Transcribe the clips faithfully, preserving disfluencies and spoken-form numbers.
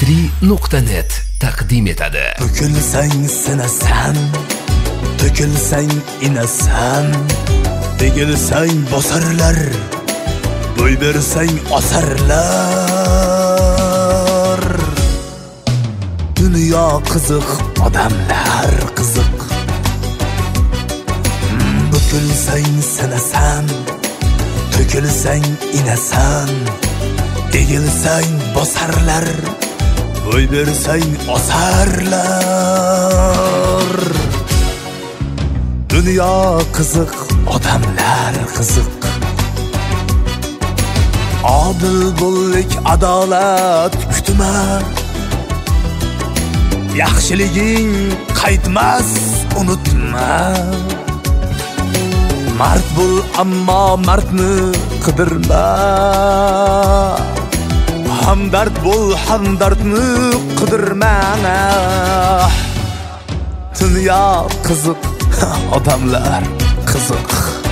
tri nuqta net taqdim etadi. To'kilsang sinasan, to'kilsang inasan, tegilsang bosarlar, bo'y bersang osarlar. Dunyo qiziq, odamlar qiziq. To'kilsang sinasan, to'kilsang inasan, tegilsang bosarlar, bo'y bersang osarlar. Dunyo qiziq, odamlar qiziq. Odil bo'llik, adolat kutma. Yaxshiliging qaytmas, unutma. Mard bo'l, ammo mardni qidirma. Hamdard bo'l, hamdardni qidirma. Dunyo qiziq, odamlar qiziq.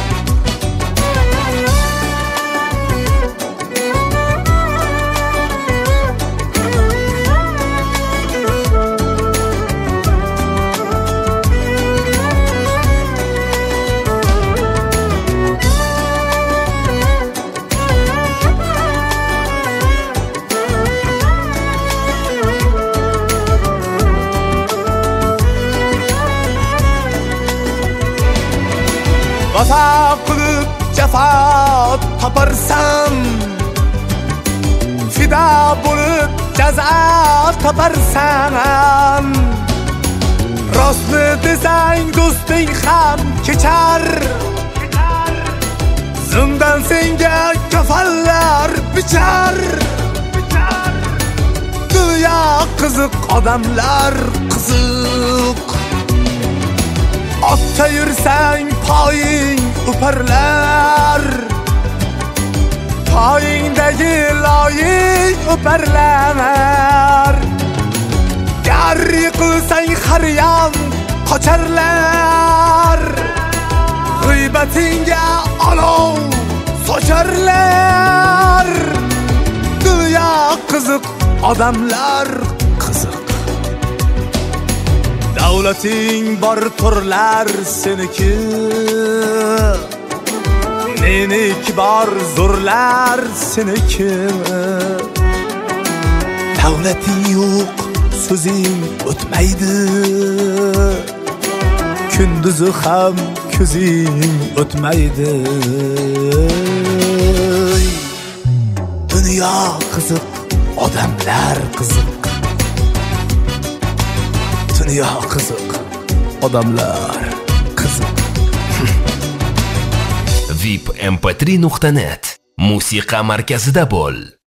Vafa qilib jafo toparsan, fida bo'lib jazo toparsan. Rostni desang do'sting ham kechar, zimdan senga kafallar bichar. Dunyo qiziq, odamlar qiziq. Otda yursang poying uparlar, poyingdagi loying uparlar. Gar yiqilsang har yon qocharlar, g'iybatingga olov socharlar. Dunyo qiziq, odamlar qiziq. Davlating bor turlar seniki, meniki bor zo'rlar seniki. Davlating yo'q, so'zing o'tmaydi, kunduzi ham ko'zing o'tmaydi. Dunyo qiziq, odamlar qiziq. Dunyo qiziq, odamlar qiziq. vip m p tri nuqta net musiqa markazida bo'l.